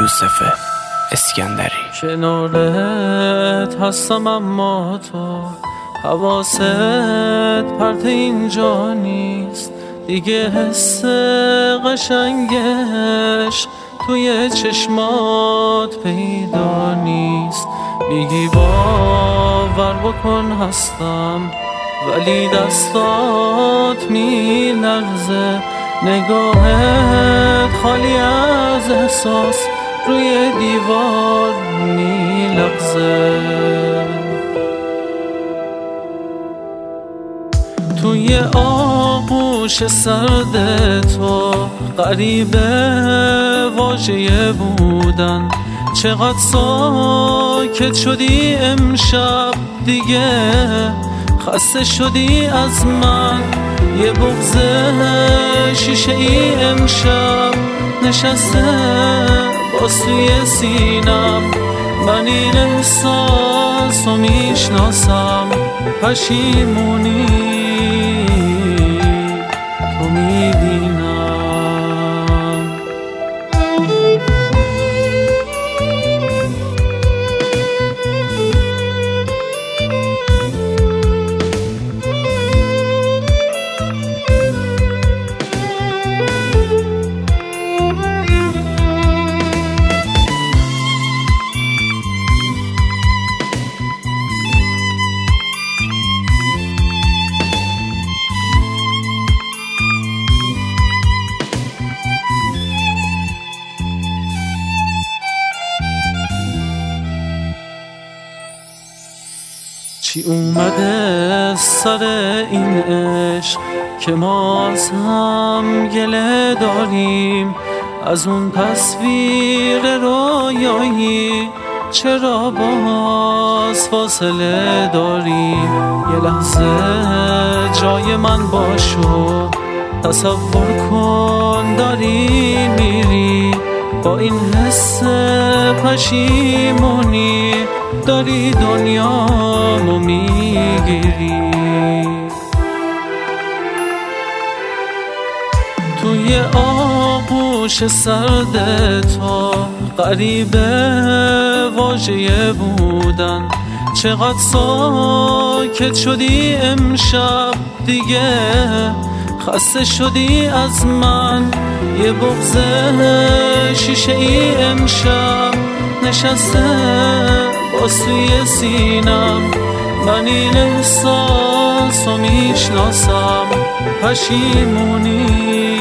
یوسف اسکندری. کنارت هستم اما تو حواست پرت اینجا نیست دیگه، حس قشنگش توی چشمات پیدا نیست. میگی باور بکن هستم ولی دستات میلرزه، نگاهت خالی از احساس روی دیوار میلغزه. توی آغوش سرد تو غریبه واژه بودن، چقدر ساکت شدی امشب دیگه، خسته شدی از من. یه بغض شیشه ای امشب نشسته باز توی سینم، من این احساس رو میشناسم. پشیمونی تو میبینم. چی اومده سر این عشق که ما از هم گله داریم؟ از اون تصویر رویایی چرا باز فاصله داریم؟ یه لحظه جای من باشو، تصور کن داری میری با این حس پشیمونی، داری دنیامو میگیری. توی آغوش سرد تو غریبه واژه بودن، چقدر ساکت شدی امشب دیگه، خسته شدی از من. یه بغض شیشه ای امشب نشسته باز توی سینم، من این احساس رو میشناسم. پشیمونی